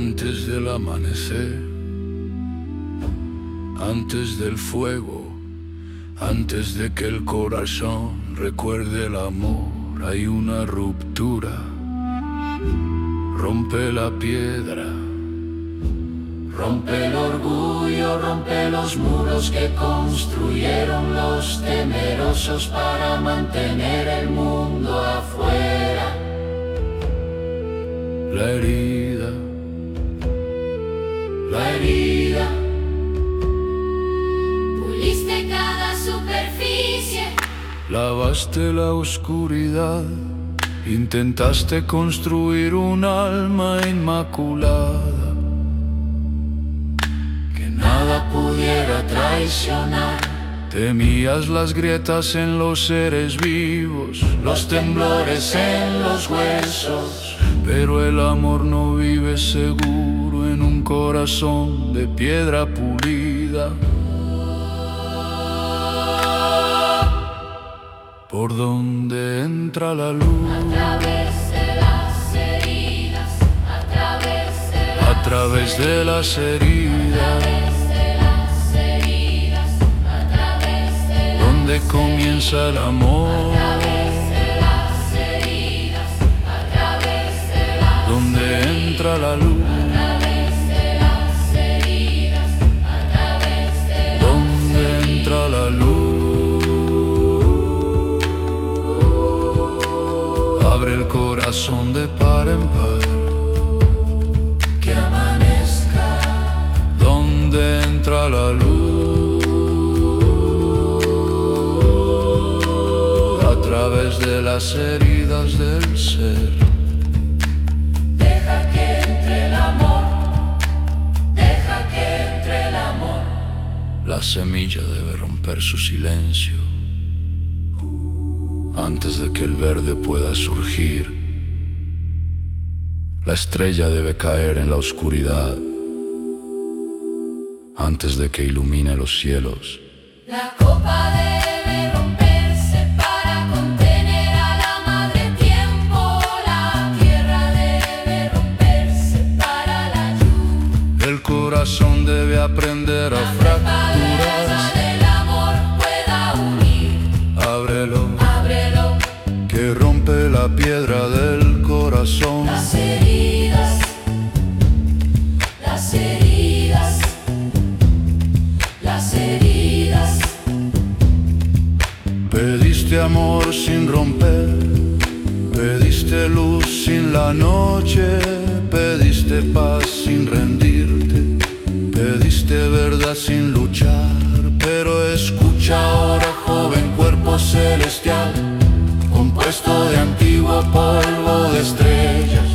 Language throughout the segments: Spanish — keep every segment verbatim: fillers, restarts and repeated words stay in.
Antes del amanecer, antes del fuego, antes de que el corazón recuerde el amor, hay una ruptura. Rompe la piedra, rompe el orgullo, rompe los muros que construyeron los temerosos para mantener el mundo afuera. La herida, la herida, puliste cada superficie, lavaste la oscuridad, intentaste construir un alma inmaculada que nada pudiera traicionar. Temías las grietas en los seres vivos, los temblores en los huesos, pero el amor no vive seguro en un corazón de piedra pulida. Por donde entra la luz, a través de las heridas, a través de las, a través de las heridas, a través de las, donde comienza el amor, a través de las heridas, a través de las, donde entra la luz, a través de las heridas, a través de las, donde entra la luz. Abre el corazón de par en par, que amanezca, donde entra la luz, a través de las heridas del ser. deja que entre el amor, deja que entre el amor. La semilla debe romper su silencio antes de que el verde pueda surgir. La estrella debe caer en la oscuridad antes de que ilumine los cielos. La copa debe romperse para contener a la madre tiempo. La tierra debe romperse para la lluvia. El corazón debe aprender a La fracturas. del amor pueda unir. Ábrelo, Ábrelo, que rompe la piedra del corazón. las heridas, las heridas, las heridas. Pediste amor sin romper, pediste luz sin la noche, pediste paz sin rendirte, pediste verdad sin luchar. Pero escucha ahora, joven cuerpo celestial, compuesto de antiguo polvo de estrellas.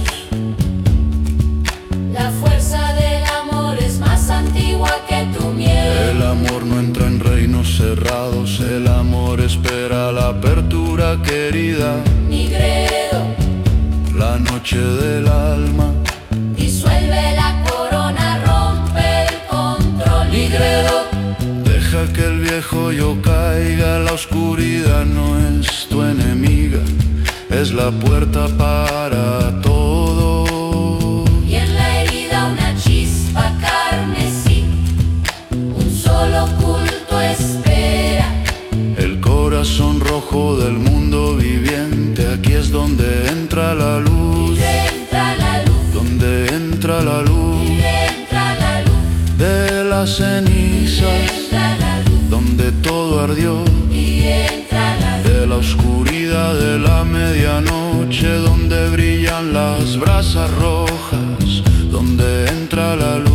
La fuerza del amor es más antigua que tu miedo. El amor no entra en reinos cerrados, el amor espera la apertura querida. Nigredo, La noche del alma, disuelve la corona, rompe el control. Nigredo, deja que el viejo yo caiga. La oscuridad no es tu enemiga, es la puerta para todo. y en la herida una chispa carmesí, un solo culto espera. El corazón rojo del mundo viviente, aquí es donde entra la luz, Y entra la luz, donde entra la luz y entra la luz, de las y cenizas, entra la luz, donde todo ardió, y entra la luz. de la oscuridad de la medianoche, donde brillan las brasas rojas, donde entra la luz.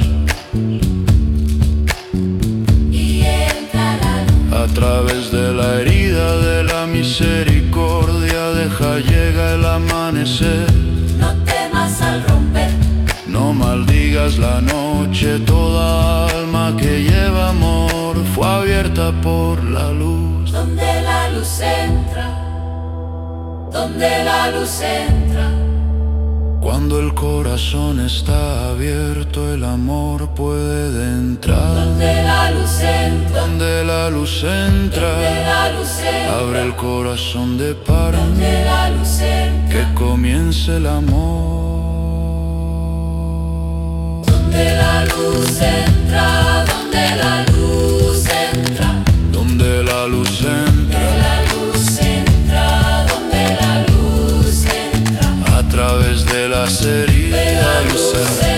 Y entra la luz, A través de la herida de la misericordia, deja llega el amanecer. no temas al romper, No maldigas la noche, toda alma que lleva amor fue abierta por la luz. donde la luz entra, donde la luz entra. Cuando el corazón está abierto, el amor puede entrar. Donde la luz entra, Donde la luz donde entra, la luz entra, abre el corazón de par, donde la luz entra. que comience el amor. Donde la luz entra, donde la luz entra, donde la luz entra, donde la luz entra, donde la luz entra, a través de las heridas, la luz entra.